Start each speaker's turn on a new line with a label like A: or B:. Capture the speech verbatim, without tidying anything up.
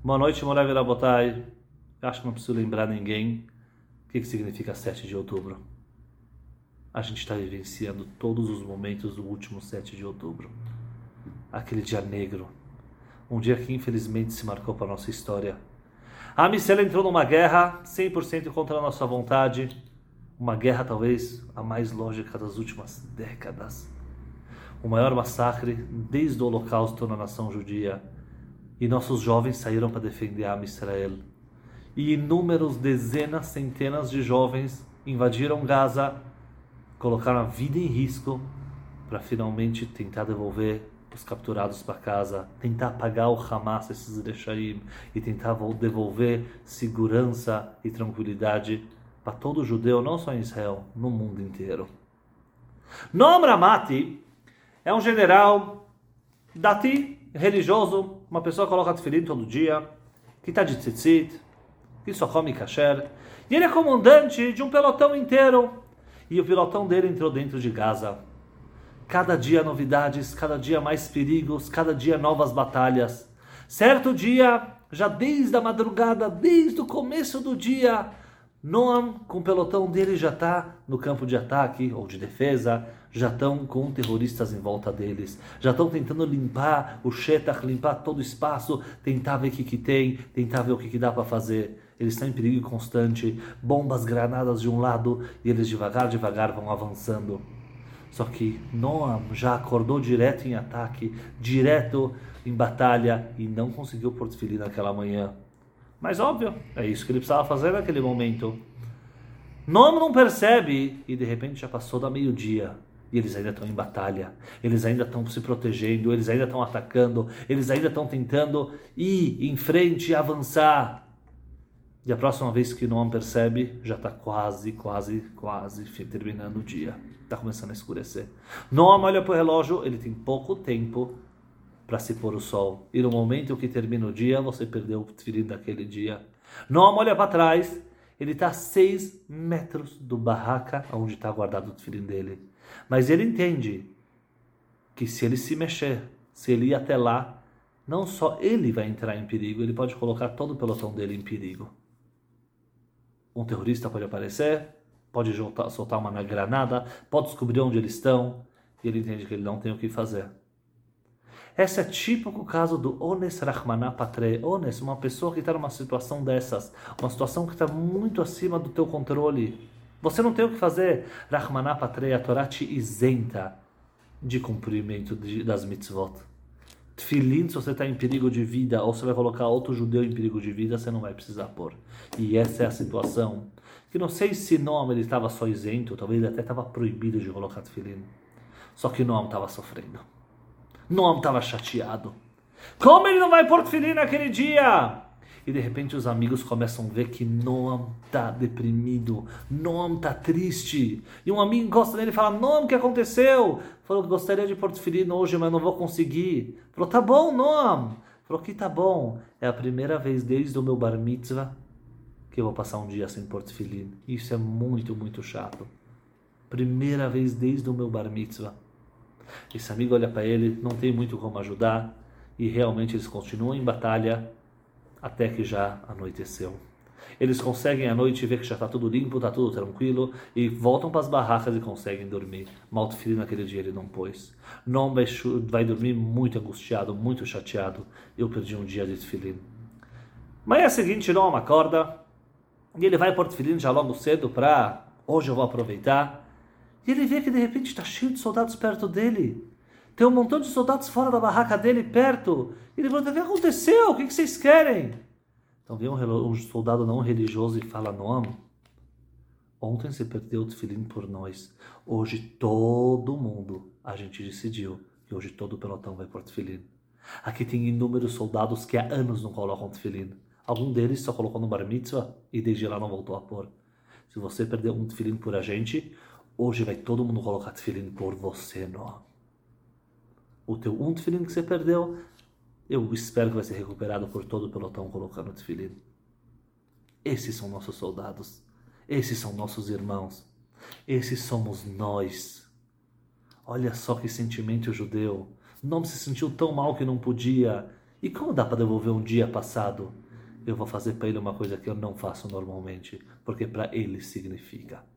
A: Boa noite, Morav e Rabotai. Acho que não preciso lembrar ninguém o que, que significa sete de outubro. A gente está vivenciando todos os momentos do último sete de outubro. Aquele dia negro. Um dia que infelizmente se marcou para a nossa história. A Amisela entrou numa guerra cem por cento contra a nossa vontade. Uma guerra talvez a mais lógica das últimas décadas. O maior massacre desde o Holocausto na nação judia. E nossos jovens saíram para defender a Israel. E inúmeros, dezenas, centenas de jovens invadiram Gaza, colocaram a vida em risco para finalmente tentar devolver os capturados para casa, tentar apagar o Hamas, esses Rechaim, e tentar devolver segurança e tranquilidade para todo judeu, não só em Israel, no mundo inteiro. Noam Ramati é um general dati, religioso, uma pessoa que coloca tefilim todo dia, que está de tzitzit, que só come kasher, e ele é comandante de um pelotão inteiro, e o pelotão dele entrou dentro de Gaza. Cada dia novidades, cada dia mais perigos, cada dia novas batalhas. Certo dia, já desde a madrugada, desde o começo do dia, Noam, com o pelotão dele, já está no campo de ataque ou de defesa, já estão com terroristas em volta deles, já estão tentando limpar o Shetach, limpar todo o espaço, tentar ver o que, que tem, tentar ver o que, que dá para fazer. Eles estão em perigo constante, bombas, granadas de um lado, e eles devagar, devagar vão avançando. Só que Noam já acordou direto em ataque, direto em batalha, e não conseguiu pôr tefilim naquela manhã. Mas óbvio, é isso que ele precisava fazer naquele momento. Noam não percebe, e de repente já passou da meio-dia, e eles ainda estão em batalha, eles ainda estão se protegendo, eles ainda estão atacando, eles ainda estão tentando ir em frente e avançar. E a próxima vez que Noam percebe, já está quase, quase, quase terminando o dia. Está começando a escurecer. Noam olha para o relógio, ele tem pouco tempo para se pôr o sol. E no momento que termina o dia, você perdeu o tefilim daquele dia. Noam olha para trás, ele está a seis metros do barraca onde está guardado o tefilim dele. Mas ele entende que se ele se mexer, se ele ir até lá, não só ele vai entrar em perigo, ele pode colocar todo o pelotão dele em perigo. Um terrorista pode aparecer, pode soltar uma granada, pode descobrir onde eles estão, e ele entende que ele não tem o que fazer. Esse é típico caso do Ones Rahmaná Patre. Ones, uma pessoa que está numa situação dessas, uma situação que está muito acima do teu controle. Você não tem o que fazer. Rahmaná Patre, a Torá te isenta de cumprimento de, das mitzvot. Tefilim, se você está em perigo de vida, ou você vai colocar outro judeu em perigo de vida, você não vai precisar pôr. E essa é a situação. Que não sei se Noam ele estava só isento, talvez ele até estava proibido de colocar tefilim. Só que Noam estava sofrendo. Noam estava chateado. Como ele não vai pôr tefilim naquele dia? E de repente os amigos começam a ver que Noam está deprimido, Noam está triste. E um amigo encosta nele e fala: Noam, o que aconteceu? Falou que gostaria de pôr tefilim hoje, mas não vou conseguir. Falou: tá bom, Noam. Falou que tá bom. É a primeira vez desde o meu bar mitzvah que eu vou passar um dia sem pôr tefilim. Isso é muito, muito chato. Primeira vez desde o meu bar mitzvah. Esse amigo olha para ele, não tem muito como ajudar, e realmente eles continuam em batalha até que já anoiteceu. Eles conseguem à noite ver que já está tudo limpo, está tudo tranquilo, e voltam para as barracas e conseguem dormir. Mal tefilim naquele dia ele não pôs. Não vai, vai dormir muito angustiado, muito chateado. Eu perdi um dia de tefilim. Manhã seguinte, Noam acorda, e ele vai pôr tefilim já logo cedo para hoje eu vou aproveitar. E ele vê que de repente está cheio de soldados perto dele. Tem um montão de soldados fora da barraca dele, perto. E ele pergunta: o que aconteceu? O que vocês querem? Então vem um, um soldado não religioso e fala: Noam, ontem você perdeu o tefilim por nós. Hoje todo mundo, a gente decidiu que hoje todo o pelotão vai pôr tefilim. Aqui tem inúmeros soldados que há anos não colocam tefilim. Algum deles só colocou no bar mitzvah e desde lá não voltou a pôr. Se você perdeu um tefilim por a gente, hoje vai todo mundo colocar tefilim por você, Noam. O teu um tefilim que você perdeu, eu espero que vai ser recuperado por todo o pelotão colocando tefilim. Esses são nossos soldados. Esses são nossos irmãos. Esses somos nós. Olha só que sentimento judeu. Noam se sentiu tão mal que não podia. E como dá para devolver um dia passado? Eu vou fazer para ele uma coisa que eu não faço normalmente, porque para ele significa